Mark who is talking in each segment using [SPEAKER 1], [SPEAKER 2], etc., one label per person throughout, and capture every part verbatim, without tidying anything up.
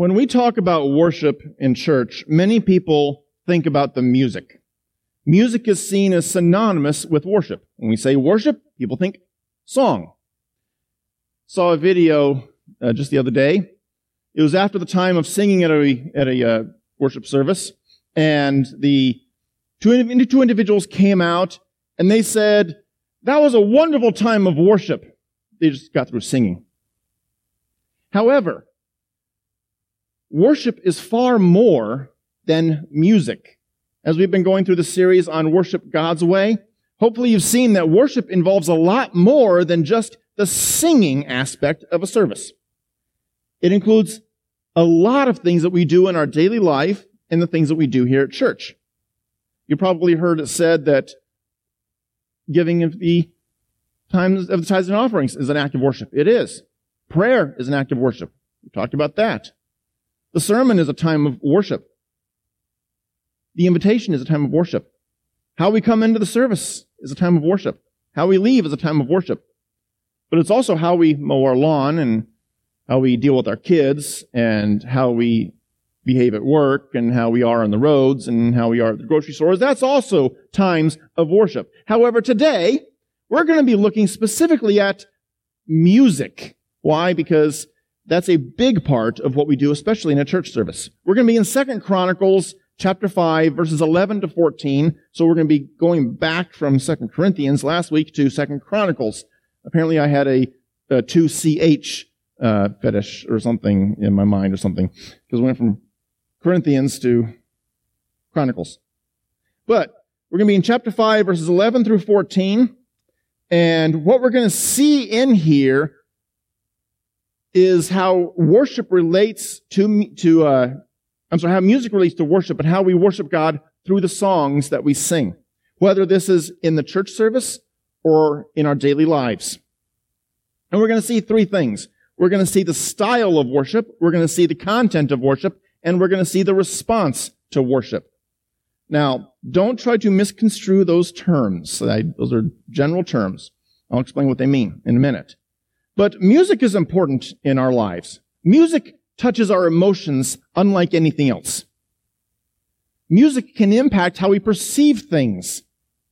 [SPEAKER 1] When we talk about worship in church, many people think about the music. Music is seen as synonymous with worship. When we say worship, people think song. Saw a video uh, just the other day. It was after the time of singing at a at a uh, worship service, and the two, two individuals came out, and they said, that was a wonderful time of worship. They just got through singing. However, worship is far more than music. As we've been going through the series on Worship God's Way, hopefully you've seen that worship involves a lot more than just the singing aspect of a service. It includes a lot of things that we do in our daily life and the things that we do here at church. You probably heard it said that giving of the times of the tithes and offerings is an act of worship. It is. Prayer is an act of worship. We talked about that. The sermon is a time of worship. The invitation is a time of worship. How we come into the service is a time of worship. How we leave is a time of worship. But it's also how we mow our lawn and how we deal with our kids and how we behave at work and how we are on the roads and how we are at the grocery stores. That's also times of worship. However, today, we're going to be looking specifically at music. Why? Because that's a big part of what we do, especially in a church service. We're going to be in Second Chronicles chapter five, verses eleven to fourteen. So we're going to be going back from Second Corinthians last week to Second Chronicles. Apparently I had a, a two C H uh, fetish or something in my mind or something, because we went from Corinthians to Chronicles. But we're going to be in chapter five, verses eleven through fourteen. And what we're going to see in here is how worship relates to, to uh, I'm sorry, how music relates to worship and how we worship God through the songs that we sing, whether this is in the church service or in our daily lives. And we're going to see three things. We're going to see the style of worship, we're going to see the content of worship, and we're going to see the response to worship. Now, don't try to misconstrue those terms. Those are general terms. I'll explain what they mean in a minute. But music is important in our lives. Music touches our emotions unlike anything else. Music can impact how we perceive things.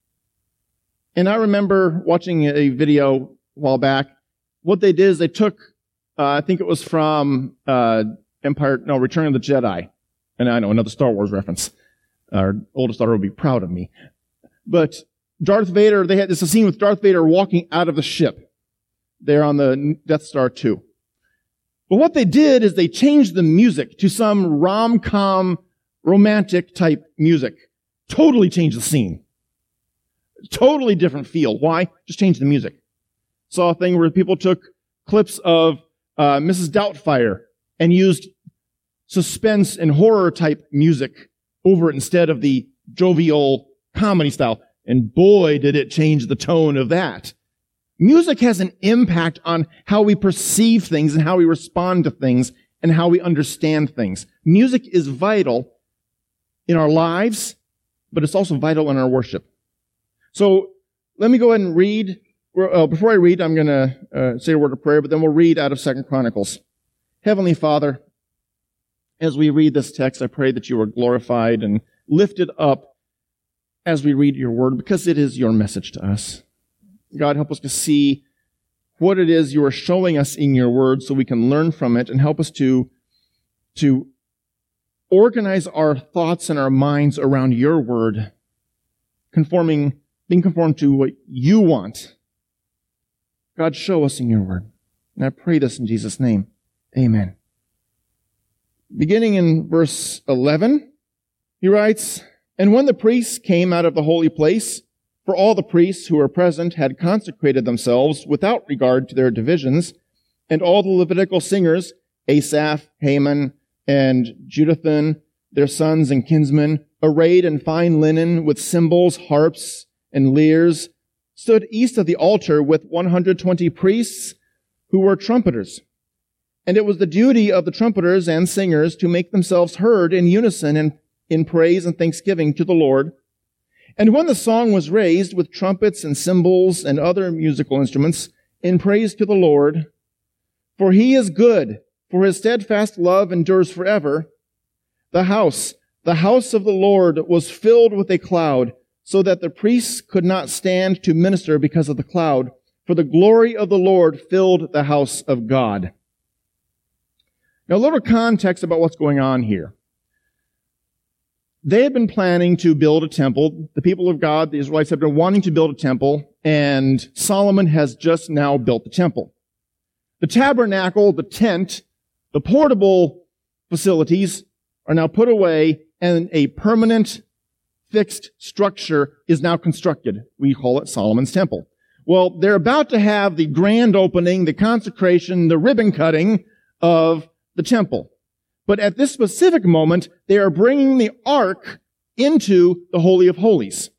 [SPEAKER 1] And I remember watching a video a while back. What they did is they took, uh, I think it was from uh, Empire, no, Return of the Jedi. And I know, another Star Wars reference. Our oldest daughter will be proud of me. But Darth Vader, they had this a scene with Darth Vader walking out of the ship. They're on the Death Star two. But what they did is they changed the music to some rom-com, romantic type music. Totally changed the scene. Totally different feel. Why? Just change the music. Saw a thing where people took clips of uh, Missus Doubtfire and used suspense and horror type music over it instead of the jovial comedy style. And boy, did it change the tone of that. Music has an impact on how we perceive things and how we respond to things and how we understand things. Music is vital in our lives, but it's also vital in our worship. So let me go ahead and read. Uh, before I read, I'm going to uh, say a word of prayer, but then we'll read out of Second Chronicles. Heavenly Father, as we read this text, I pray that you are glorified and lifted up as we read your word, because it is your message to us. God, help us to see what it is you are showing us in your word so we can learn from it, and help us to, to organize our thoughts and our minds around your word, conforming, being conformed to what you want. God, show us in your word. And I pray this in Jesus' name. Amen. Beginning in verse eleven, he writes, "And when the priests came out of the holy place, for all the priests who were present had consecrated themselves without regard to their divisions, and all the Levitical singers, Asaph, Heman, and Jeduthun, their sons and kinsmen, arrayed in fine linen with cymbals, harps, and lyres, stood east of the altar with one hundred twenty priests who were trumpeters. And it was the duty of the trumpeters and singers to make themselves heard in unison and in praise and thanksgiving to the Lord. And when the song was raised with trumpets and cymbals and other musical instruments in praise to the Lord, for he is good, for his steadfast love endures forever. The house, the house of the Lord was filled with a cloud, so that the priests could not stand to minister because of the cloud, for the glory of the Lord filled the house of God. Now, a little context about what's going on here. They had been planning to build a temple. The people of God, the Israelites, have been wanting to build a temple, and Solomon has just now built the temple. The tabernacle, the tent, the portable facilities are now put away, and a permanent, fixed structure is now constructed. We call it Solomon's Temple. Well, they're about to have the grand opening, the consecration, the ribbon cutting of the temple. But at this specific moment, they are bringing the ark into the Holy of Holies.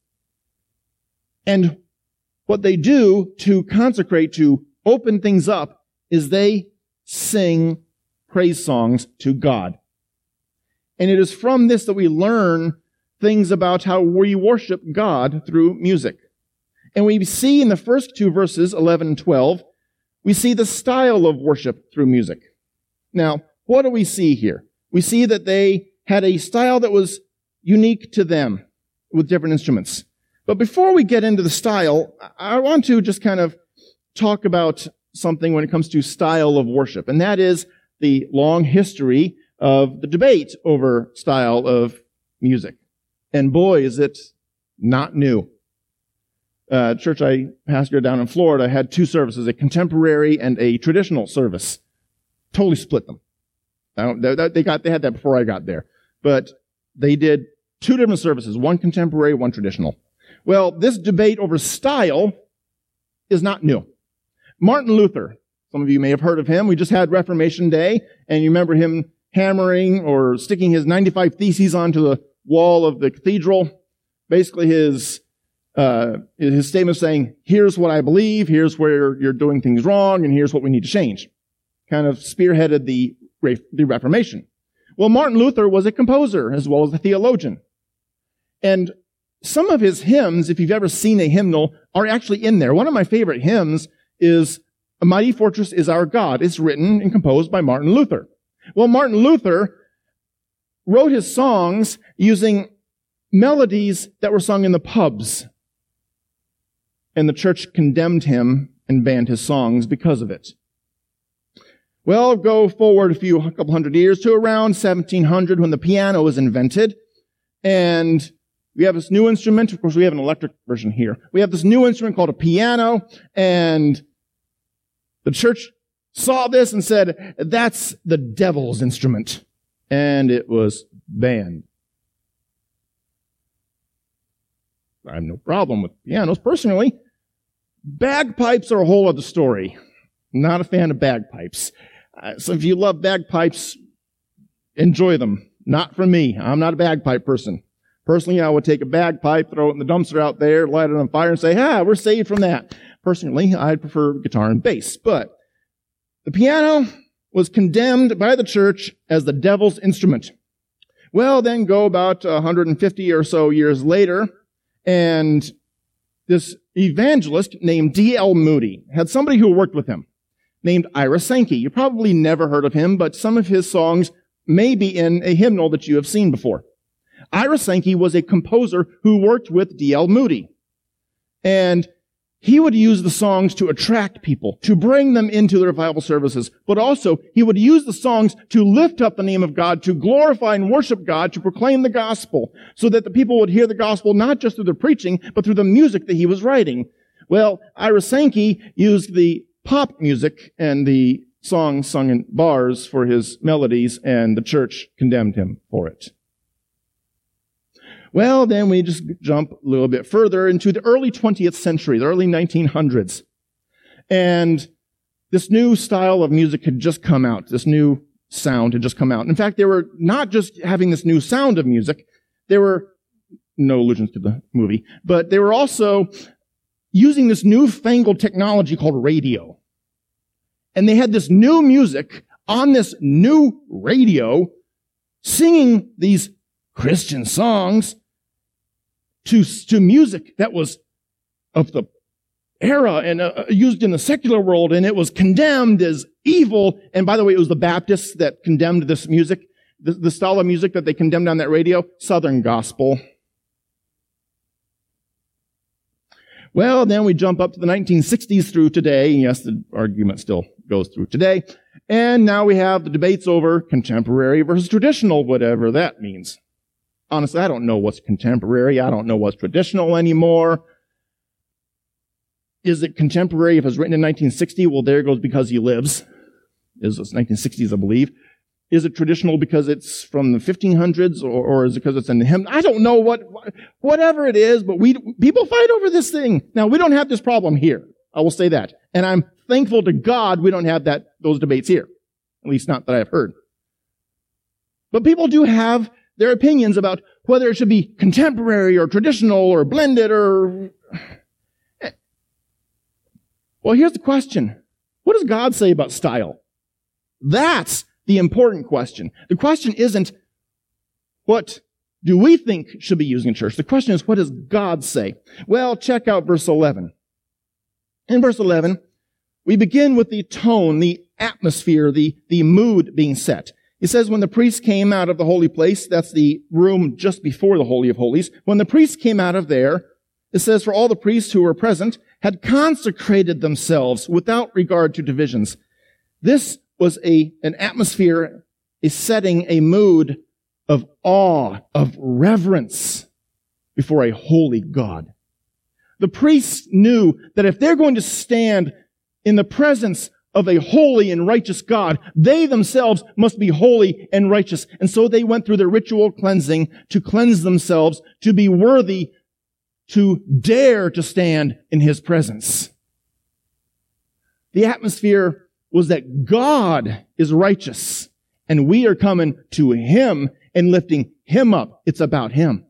[SPEAKER 1] And what they do to consecrate, to open things up, is they sing praise songs to God. And it is from this that we learn things about how we worship God through music. And we see in the first two verses, eleven and twelve, we see the style of worship through music. Now, what do we see here? We see that they had a style that was unique to them with different instruments. But before we get into the style, I want to just kind of talk about something when it comes to style of worship, and that is the long history of the debate over style of music. And boy, is it not new. Uh, church I pastored down in Florida had two services, a contemporary and a traditional service. Totally split them. Now, they got, they had that before I got there. But they did two different services, one contemporary, one traditional. Well, this debate over style is not new. Martin Luther, some of you may have heard of him. We just had Reformation Day, and you remember him hammering or sticking his ninety-five Theses onto the wall of the cathedral. Basically, his uh, his statement saying, here's what I believe, here's where you're doing things wrong, and here's what we need to change. Kind of spearheaded the, the Reformation. Well, Martin Luther was a composer as well as a theologian. And some of his hymns, if you've ever seen a hymnal, are actually in there. One of my favorite hymns is A Mighty Fortress is Our God. It's written and composed by Martin Luther. Well, Martin Luther wrote his songs using melodies that were sung in the pubs. And the church condemned him and banned his songs because of it. Well, go forward a few, a couple hundred years to around seventeen hundred when the piano was invented. And we have this new instrument. Of course, we have an electric version here. We have this new instrument called a piano. And the church saw this and said, that's the devil's instrument. And it was banned. I have no problem with pianos personally. Bagpipes are a whole other story. Not a fan of bagpipes. Uh, so if you love bagpipes, enjoy them. Not for me. I'm not a bagpipe person. Personally, I would take a bagpipe, throw it in the dumpster out there, light it on fire, and say, ah, we're saved from that. Personally, I'd prefer guitar and bass. But the piano was condemned by the church as the devil's instrument. Well, then go about one hundred fifty or so years later, and this evangelist named D L Moody had somebody who worked with him named Ira Sankey. You probably never heard of him, but some of his songs may be in a hymnal that you have seen before. Ira Sankey was a composer who worked with D L Moody. And he would use the songs to attract people, to bring them into the revival services. But also, he would use the songs to lift up the name of God, to glorify and worship God, to proclaim the gospel, so that the people would hear the gospel not just through the preaching, but through the music that he was writing. Well, Ira Sankey used the pop music and the songs sung in bars for his melodies, and the church condemned him for it. Well, then we just jump a little bit further into the early twentieth century, the early nineteen hundreds. And this new style of music had just come out. This new sound had just come out. In fact, they were not just having this new sound of music. They were, no allusions to the movie, but they were also using this newfangled technology called radio. And they had this new music on this new radio singing these Christian songs to, to music that was of the era and uh, used in the secular world, and it was condemned as evil. And by the way, it was the Baptists that condemned this music, the, the style of music that they condemned on that radio, Southern gospel. Well, then we jump up to the nineteen sixties through today. Yes, the argument still goes through today. And now we have the debates over contemporary versus traditional, whatever that means. Honestly, I don't know what's contemporary. I don't know what's traditional anymore. Is it contemporary if it's written in nineteen sixty? Well, there it goes because he lives. It was nineteen sixties, I believe. Is it traditional because it's from the fifteen hundreds, or, or is it because it's in the hymn? I don't know what, whatever it is, but we, people fight over this thing. Now, we don't have this problem here. I will say that. And I'm thankful to God we don't have that, those debates here. At least not that I've heard. But people do have their opinions about whether it should be contemporary or traditional or blended or... Well, here's the question. What does God say about style? That's the important question. The question isn't, what do we think should be used in church? The question is, what does God say? Well, check out verse eleven. In verse eleven, we begin with the tone, the atmosphere, the, the mood being set. It says, when the priest came out of the holy place, that's the room just before the Holy of Holies, when the priest came out of there, it says, for all the priests who were present had consecrated themselves without regard to divisions. This was a, an atmosphere, a setting, a mood of awe, of reverence before a holy God. The priests knew that if they're going to stand in the presence of a holy and righteous God, they themselves must be holy and righteous. And so they went through the ritual cleansing to cleanse themselves, to be worthy, to dare to stand in His presence. The atmosphere was that God is righteous, and we are coming to Him and lifting Him up. It's about Him.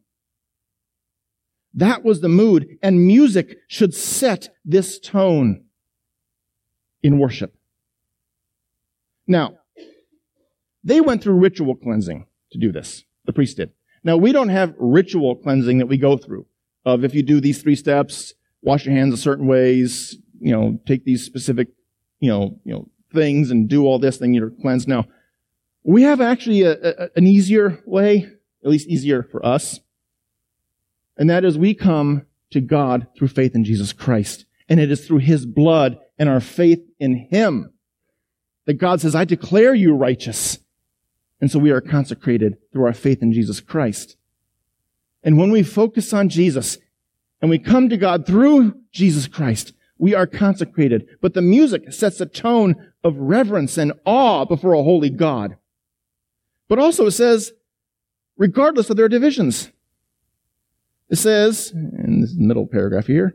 [SPEAKER 1] That was the mood, and music should set this tone in worship. Now, they went through ritual cleansing to do this. The priest did. Now, we don't have ritual cleansing that we go through of if you do these three steps, wash your hands a certain ways, you know, take these specific, you know, you know, things and do all this, then you're cleansed. Now, we have actually a, a, an easier way, at least easier for us, and that is we come to God through faith in Jesus Christ. And it is through His blood and our faith in Him that God says, I declare you righteous. And so we are consecrated through our faith in Jesus Christ. And when we focus on Jesus and we come to God through Jesus Christ, we are consecrated. But the music sets a tone of reverence and awe before a holy God. But also it says, regardless of their divisions. It says, in this middle paragraph here,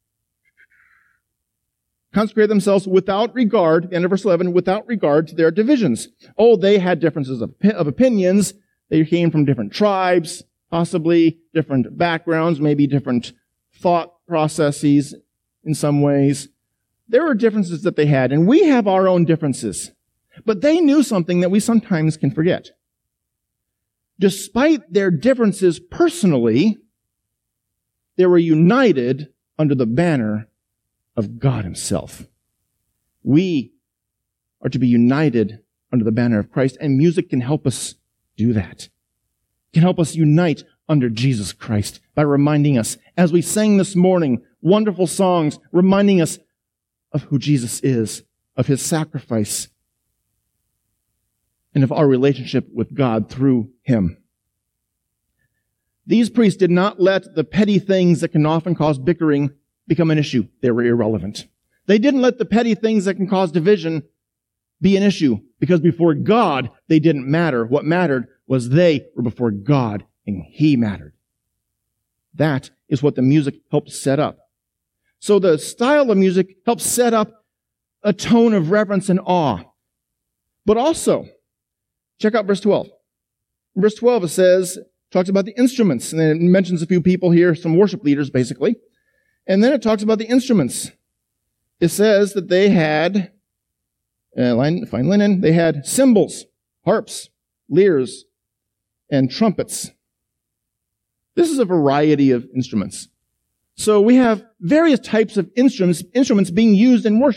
[SPEAKER 1] consecrate themselves without regard, end of verse eleven, without regard to their divisions. Oh, they had differences of, of opinions. They came from different tribes, possibly different backgrounds, maybe different thought processes in some ways. There were differences that they had, and we have our own differences. But they knew something that we sometimes can forget. Despite their differences personally, they were united under the banner of God Himself. We are to be united under the banner of Christ, and music can help us do that. It can help us unite under Jesus Christ by reminding us, as we sang this morning, wonderful songs reminding us of who Jesus is, of His sacrifice, and of our relationship with God through Him. These priests did not let the petty things that can often cause bickering become an issue. They were irrelevant. They didn't let the petty things that can cause division be an issue, because before God, they didn't matter. What mattered was they were before God, and He mattered. That is what the music helped set up. So the style of music helps set up a tone of reverence and awe. But also, check out verse twelve. In verse twelve, it says, talks about the instruments, and then it mentions a few people here, some worship leaders, basically. And then it talks about the instruments. It says that they had, uh, fine linen, they had cymbals, harps, lyres, and trumpets. This is a variety of instruments. So we have various types of instruments, instruments being used in worship.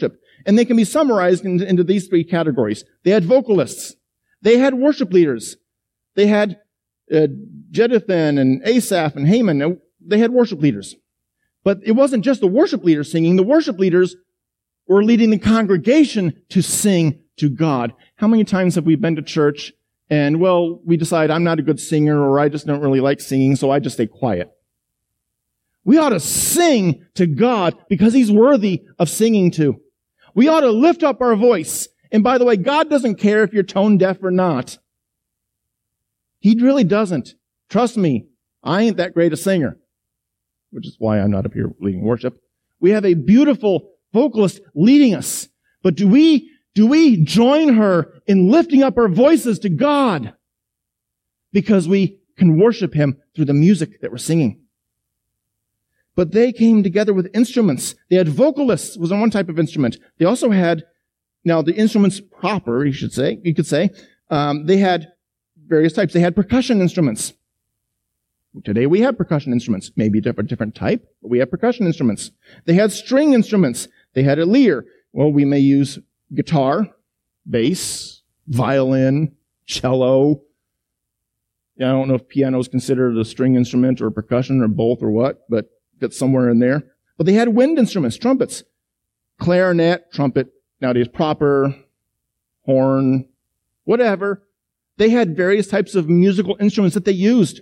[SPEAKER 1] And they can be summarized into, into these three categories. They had vocalists. They had worship leaders. They had uh, Jeduthun and Asaph and Haman. They had worship leaders. But it wasn't just the worship leaders singing. The worship leaders were leading the congregation to sing to God. How many times have we been to church and, well, we decide I'm not a good singer or I just don't really like singing, so I just stay quiet? We ought to sing to God because He's worthy of singing to. We ought to lift up our voice. And by the way, God doesn't care if you're tone deaf or not. He really doesn't. Trust me, I ain't that great a singer, which is why I'm not up here leading worship. We have a beautiful vocalist leading us. But do we, do we join her in lifting up our voices to God? Because we can worship Him through the music that we're singing. But they came together with instruments. They had vocalists, was on one type of instrument. They also had, now the instruments proper, you should say, you could say, um, they had various types. They had percussion instruments. Today we have percussion instruments, maybe a different, different type, but we have percussion instruments. They had string instruments. They had a lyre. Well, we may use guitar, bass, violin, cello. Yeah, I don't know if piano is considered a string instrument or percussion or both or what, but it's somewhere in there. But they had wind instruments, trumpets, clarinet, trumpet, nowadays proper, horn, whatever. They had various types of musical instruments that they used.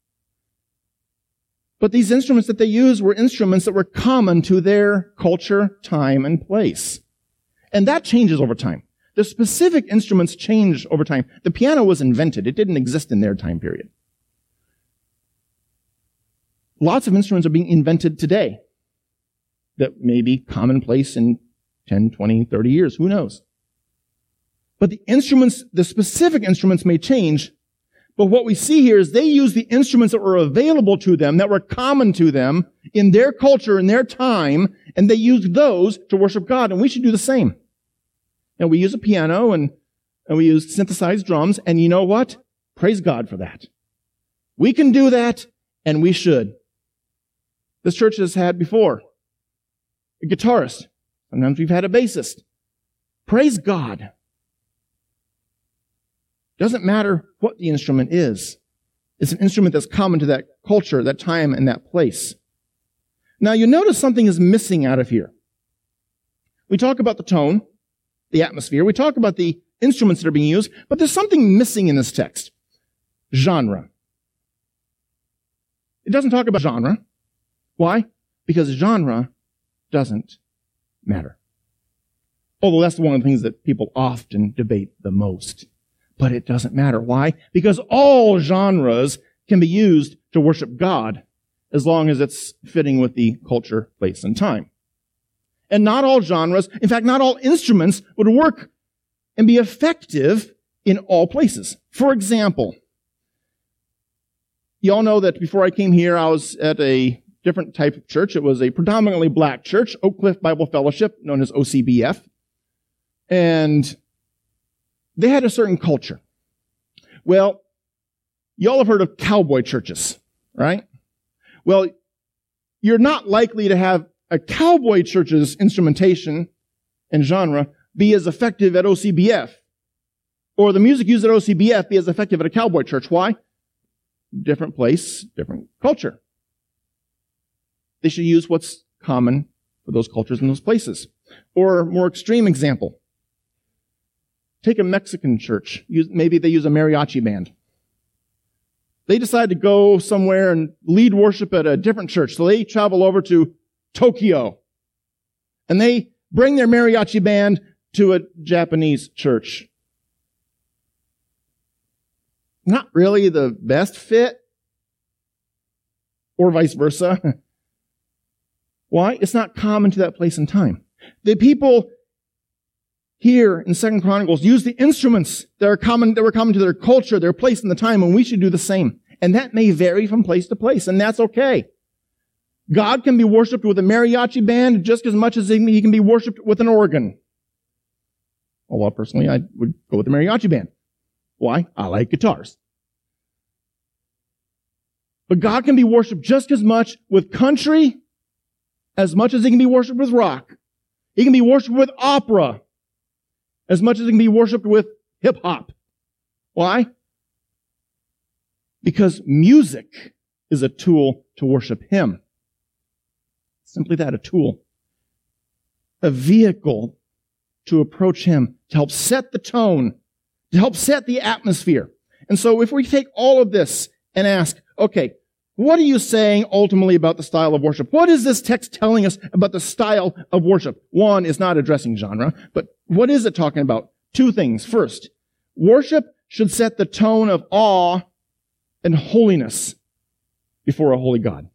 [SPEAKER 1] But these instruments that they used were instruments that were common to their culture, time, and place. And that changes over time. The specific instruments change over time. The piano was invented. It didn't exist in their time period. Lots of instruments are being invented today that may be commonplace in ten, twenty, thirty years. Who knows? But the instruments, the specific instruments may change. But what we see here is they use the instruments that were available to them, that were common to them in their culture, in their time, and they used those to worship God. And we should do the same. And we use a piano and, and we use synthesized drums. And you know what? Praise God for that. We can do that, and we should. This church has had before a guitarist. Sometimes we've had a bassist. Praise God. Doesn't matter what the instrument is. It's an instrument that's common to that culture, that time, and that place. Now, you notice something is missing out of here. We talk about the tone, the atmosphere. We talk about the instruments that are being used, but there's something missing in this text. Genre. It doesn't talk about genre. Why? Because genre doesn't matter. Although that's one of the things that people often debate the most. But it doesn't matter. Why? Because all genres can be used to worship God as long as it's fitting with the culture, place, and time. And not all genres, in fact, not all instruments would work and be effective in all places. For example, you all know that before I came here, I was at a different type of church. It was a predominantly black church, Oak Cliff Bible Fellowship, known as O C B F. And they had a certain culture. Well, you all have heard of cowboy churches, right? Well, you're not likely to have a cowboy church's instrumentation and genre be as effective at O C B F, or the music used at O C B F be as effective at a cowboy church. Why? Different place, different culture. They should use what's common for those cultures and those places. Or more extreme example. Take a Mexican church. Maybe they use a mariachi band. They decide to go somewhere and lead worship at a different church. So they travel over to Tokyo. And they bring their mariachi band to a Japanese church. Not really the best fit. Or vice versa. Why? It's not common to that place and time. The people here in Second Chronicles use the instruments that are common, that were common to their culture, their place and the time, and we should do the same. And that may vary from place to place, and that's okay. God can be worshipped with a mariachi band just as much as he can be worshipped with an organ. Although personally, I would go with the mariachi band. Why? I like guitars. But God can be worshipped just as much with country as much as he can be worshipped with rock. It can be worshiped with opera as much as it can be worshiped with hip-hop. Why? Because music is a tool to worship Him. Simply that, a tool. A vehicle to approach Him, to help set the tone, to help set the atmosphere. And so if we take all of this and ask, okay, what are you saying ultimately about the style of worship? What is this text telling us about the style of worship? One is not addressing genre, but what is it talking about? Two things. First, worship should set the tone of awe and holiness before a holy God.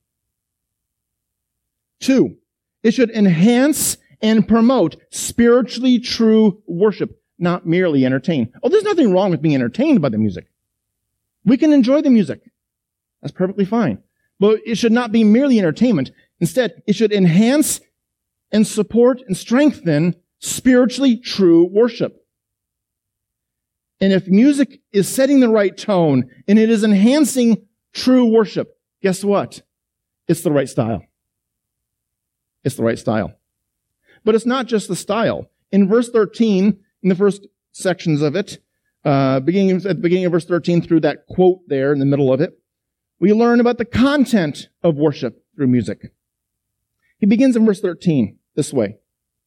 [SPEAKER 1] Two, it should enhance and promote spiritually true worship, not merely entertain. Oh, there's nothing wrong with being entertained by the music. We can enjoy the music. That's perfectly fine. But it should not be merely entertainment. Instead, it should enhance and support and strengthen spiritually true worship. And if music is setting the right tone and it is enhancing true worship, guess what? It's the right style. It's the right style. But it's not just the style. In verse thirteen, in the first sections of it, uh, beginning at the beginning of verse thirteen through that quote there in the middle of it, we learn about the content of worship through music. He begins in verse thirteen this way.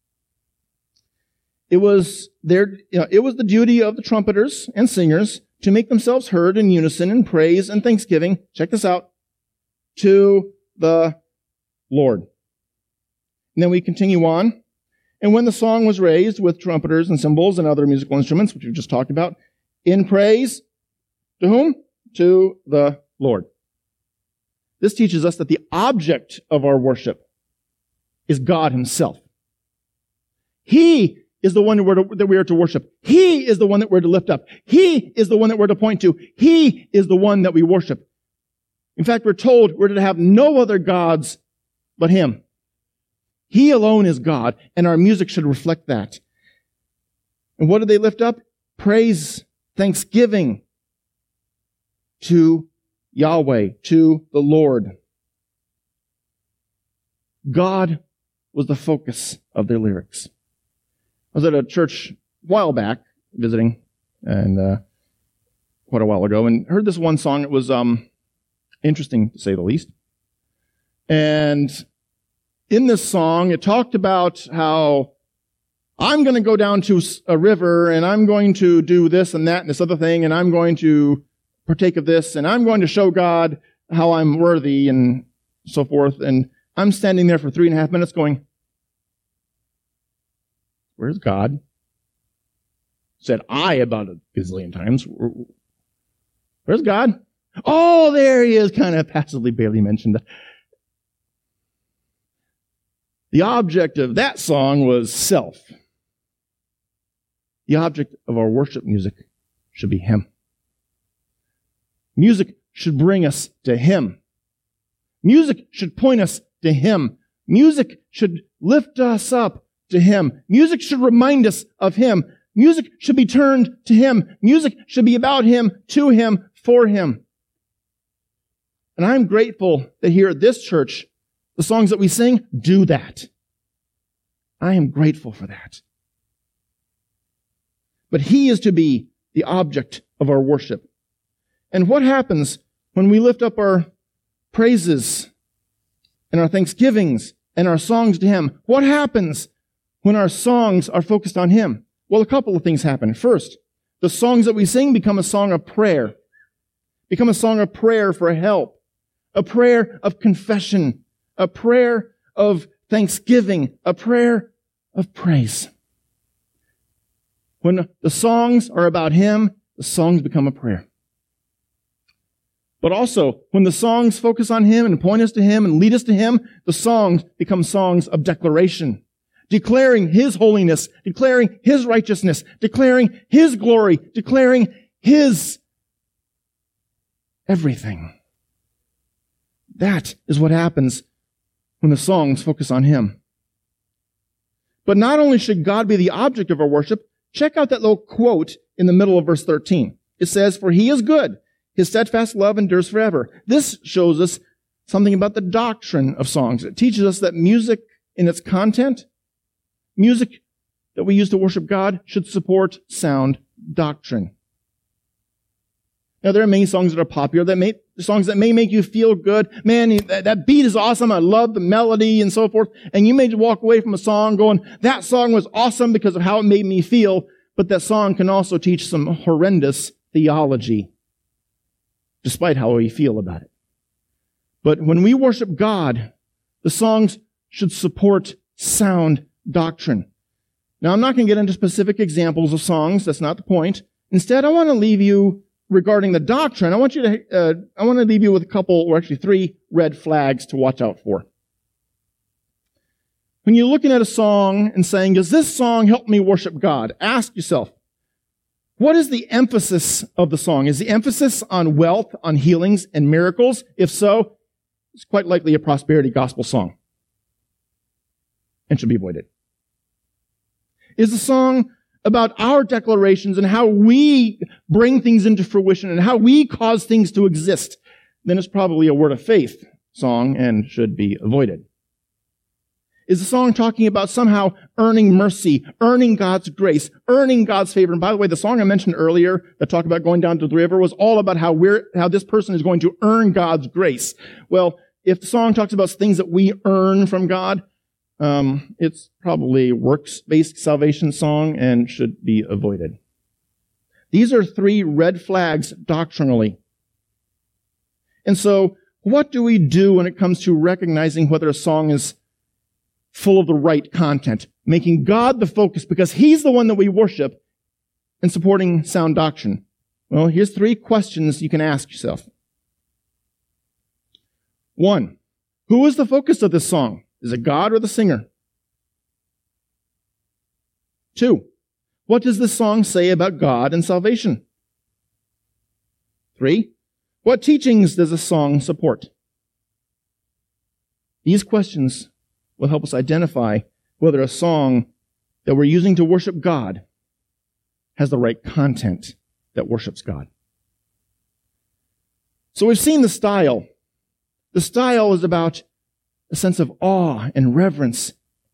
[SPEAKER 1] It was their, you know, it was the duty of the trumpeters and singers to make themselves heard in unison in praise and thanksgiving. Check this out. To the Lord. And then we continue on. And when the song was raised with trumpeters and cymbals and other musical instruments, which we just talked about, in praise, to whom? To the Lord. This teaches us that the object of our worship is God Himself. He is the one that we are to worship. He is the one that we're to lift up. He is the one that we're to point to. He is the one that we worship. In fact, we're told we're to have no other gods but Him. He alone is God, and our music should reflect that. And what do they lift up? Praise, thanksgiving to Yahweh, to the Lord. God was the focus of their lyrics. I was at a church a while back, visiting, and uh, quite a while ago, and heard this one song. It was um, interesting, to say the least. And in this song, it talked about how I'm going to go down to a river, and I'm going to do this and that and this other thing, and I'm going to partake of this, and I'm going to show God how I'm worthy, and so forth. And I'm standing there for three and a half minutes going, where's God? Said I about a gazillion times. Where's God? Oh, there He is, kind of passively, barely mentioned. The object of that song was self. The object of our worship music should be Him. Music should bring us to Him. Music should point us to Him. Music should lift us up to Him. Music should remind us of Him. Music should be turned to Him. Music should be about Him, to Him, for Him. And I'm grateful that here at this church, the songs that we sing do that. I am grateful for that. But He is to be the object of our worship. And what happens when we lift up our praises and our thanksgivings and our songs to Him? What happens when our songs are focused on Him? Well, a couple of things happen. First, the songs that we sing become a song of prayer, become a song of prayer for help, a prayer of confession, a prayer of thanksgiving, a prayer of praise. When the songs are about Him, the songs become a prayer. But also, when the songs focus on Him and point us to Him and lead us to Him, the songs become songs of declaration, declaring His holiness, declaring His righteousness, declaring His glory, declaring His everything. That is what happens when the songs focus on Him. But not only should God be the object of our worship, check out that little quote in the middle of verse thirteen. It says, "For He is good. His steadfast love endures forever." This shows us something about the doctrine of songs. It teaches us that music in its content, music that we use to worship God should support sound doctrine. Now, there are many songs that are popular, that may, songs that may make you feel good. Man, that, that beat is awesome. I love the melody and so forth. And you may walk away from a song going, that song was awesome because of how it made me feel. But that song can also teach some horrendous theology, despite how we feel about it. But when we worship God, the songs should support sound doctrine. Now, I'm not going to get into specific examples of songs. That's not the point. Instead, I want to leave you regarding the doctrine. I want you to, uh, I want to leave you with a couple, or actually three red flags to watch out for. When you're looking at a song and saying, does this song help me worship God? Ask yourself, what is the emphasis of the song? Is the emphasis on wealth, on healings and miracles? If so, it's quite likely a prosperity gospel song and should be avoided. Is the song about our declarations and how we bring things into fruition and how we cause things to exist? Then it's probably a word of faith song and should be avoided. Is the song talking about somehow earning mercy, earning God's grace, earning God's favor? And by the way, the song I mentioned earlier that talked about going down to the river was all about how we're, how this person is going to earn God's grace. Well, if the song talks about things that we earn from God, um, it's probably a works-based salvation song and should be avoided. These are three red flags doctrinally. And so, what do we do when it comes to recognizing whether a song is full of the right content, making God the focus because He's the one that we worship, and supporting sound doctrine? Well, here's three questions you can ask yourself. One, who is the focus of this song? Is it God or the singer? Two, what does this song say about God and salvation? Three, what teachings does this song support? These questions will help us identify whether a song that we're using to worship God has the right content that worships God. So we've seen the style. The style is about a sense of awe and reverence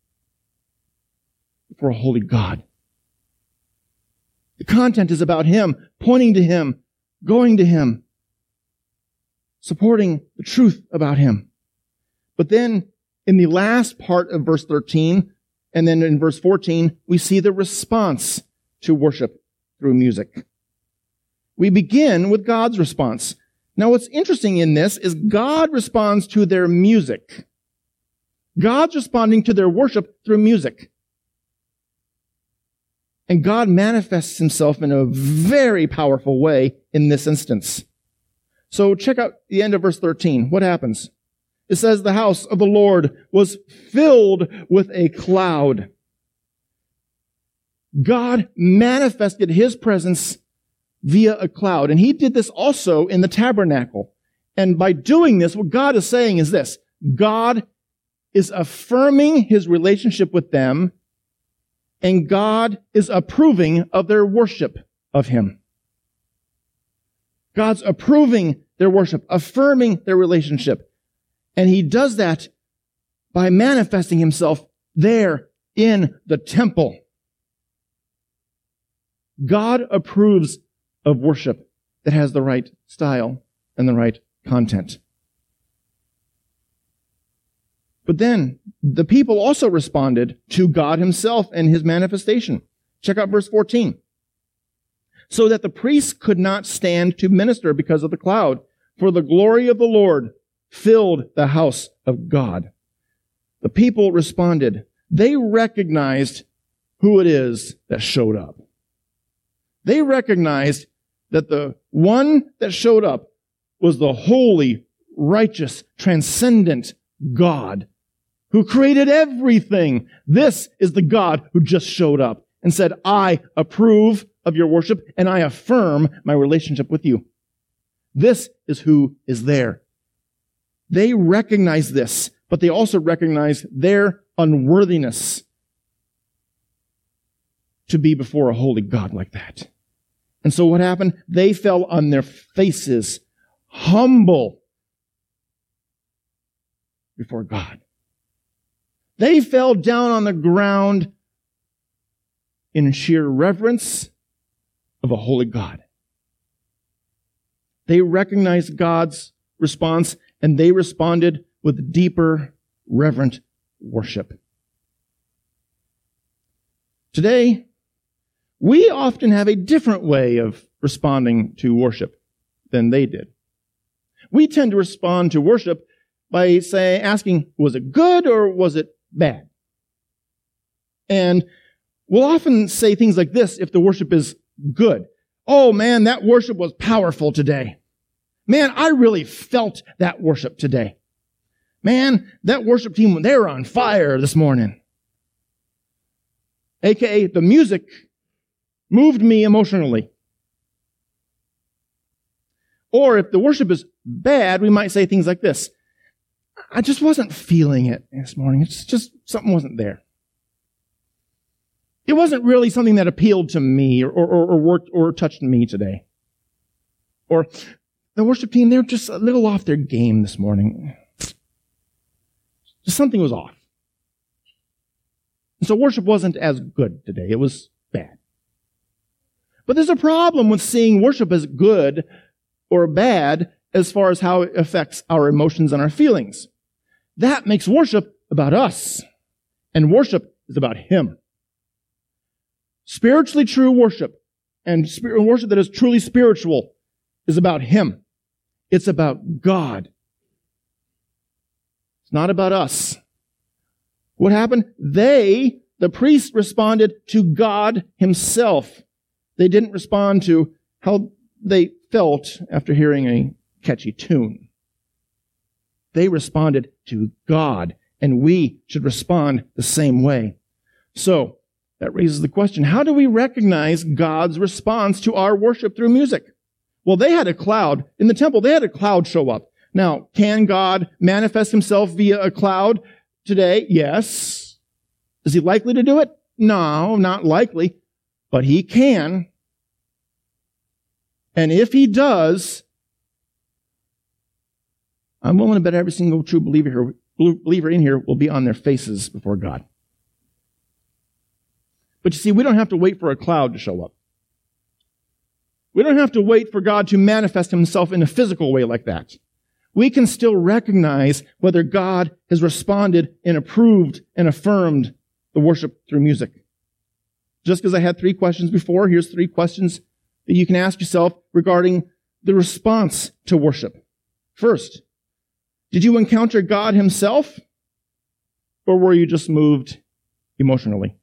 [SPEAKER 1] for a holy God. The content is about Him, pointing to Him, going to Him, supporting the truth about Him. But then in the last part of verse thirteen, and then in verse fourteen, we see the response to worship through music. We begin with God's response. Now, what's interesting in this is God responds to their music. God's responding to their worship through music. And God manifests Himself in a very powerful way in this instance. So check out the end of verse thirteen. What happens? It says, the house of the Lord was filled with a cloud. God manifested His presence via a cloud. And He did this also in the tabernacle. And by doing this, what God is saying is this: God is affirming His relationship with them, and God is approving of their worship of Him. God's approving their worship, affirming their relationship. And He does that by manifesting Himself there in the temple. God approves of worship that has the right style and the right content. But then the people also responded to God Himself and His manifestation. Check out verse fourteen. So that the priests could not stand to minister because of the cloud, for the glory of the Lord filled the house of God. The people responded. They recognized who it is that showed up. They recognized that the one that showed up was the holy, righteous, transcendent God who created everything. This is the God who just showed up and said, I approve of your worship and I affirm my relationship with you. This is who is there. They recognize this, but they also recognize their unworthiness to be before a holy God like that. And so what happened? They fell on their faces, humble before God. They fell down on the ground in sheer reverence of a holy God. They recognized God's response, and they responded with deeper, reverent worship. Today, we often have a different way of responding to worship than they did. We tend to respond to worship by say, asking, was it good or was it bad? And we'll often say things like this if the worship is good. Oh man, that worship was powerful today. Man, I really felt that worship today. Man, that worship team, they were on fire this morning. A K A the music moved me emotionally. Or if the worship is bad, we might say things like this. I just wasn't feeling it this morning. It's just something wasn't there. It wasn't really something that appealed to me or, or, or worked or touched me today. Or the worship team, they're just a little off their game this morning. Just something was off. And so worship wasn't as good today. It was bad. But there's a problem with seeing worship as good or bad as far as how it affects our emotions and our feelings. That makes worship about us. And worship is about Him. Spiritually true worship and worship that is truly spiritual is about Him. It's about God. It's not about us. What happened? They, the priests, responded to God Himself. They didn't respond to how they felt after hearing a catchy tune. They responded to God, and we should respond the same way. So, that raises the question, how do we recognize God's response to our worship through music? Well, they had a cloud. In the temple, they had a cloud show up. Now, can God manifest Himself via a cloud today? Yes. Is He likely to do it? No, not likely. But He can. And if He does, I'm willing to bet every single true believer here, believer in here will be on their faces before God. But you see, we don't have to wait for a cloud to show up. We don't have to wait for God to manifest Himself in a physical way like that. We can still recognize whether God has responded and approved and affirmed the worship through music. Just as I had three questions before, here's three questions that you can ask yourself regarding the response to worship. First, did you encounter God Himself, or were you just moved emotionally?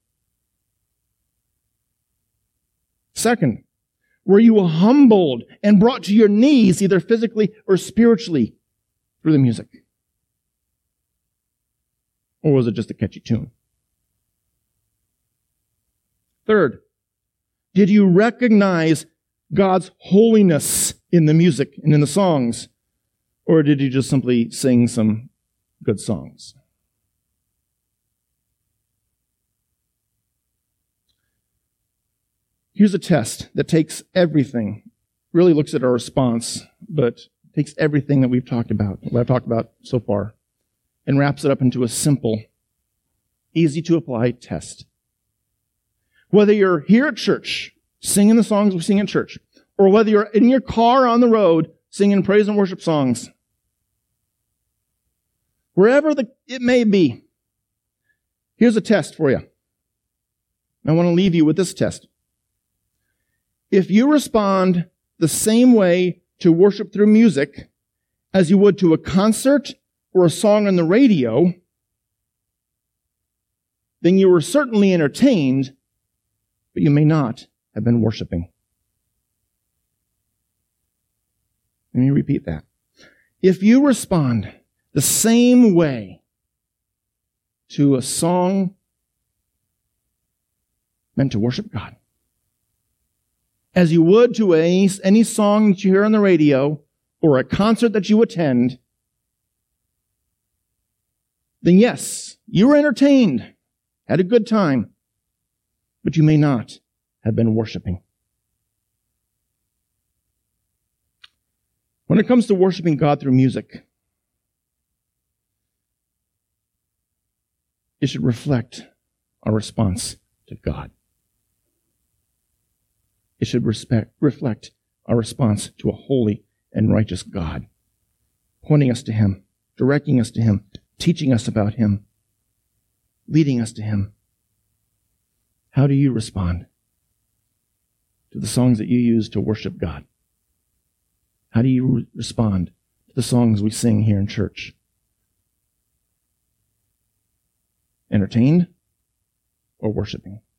[SPEAKER 1] Second, were you humbled and brought to your knees, either physically or spiritually, through the music? Or was it just a catchy tune? Third, did you recognize God's holiness in the music and in the songs? Or did you just simply sing some good songs? Here's a test that takes everything, really looks at our response, but takes everything that we've talked about, what I've talked about so far, and wraps it up into a simple, easy to apply test. Whether you're here at church, singing the songs we sing at church, or whether you're in your car on the road, singing praise and worship songs, wherever the, it may be, here's a test for you. I want to leave you with this test. If you respond the same way to worship through music as you would to a concert or a song on the radio, then you were certainly entertained, but you may not have been worshiping. Let me repeat that. If you respond the same way to a song meant to worship God as you would to any, any song that you hear on the radio or a concert that you attend, then yes, you were entertained, had a good time, but you may not have been worshiping. When it comes to worshiping God through music, it should reflect our response to God. It should respect, reflect our response to a holy and righteous God, pointing us to him, directing us to him, teaching us about him, leading us to him. How do you respond to the songs that you use to worship God? How do you re- respond to the songs we sing here in church? Entertained or worshiping?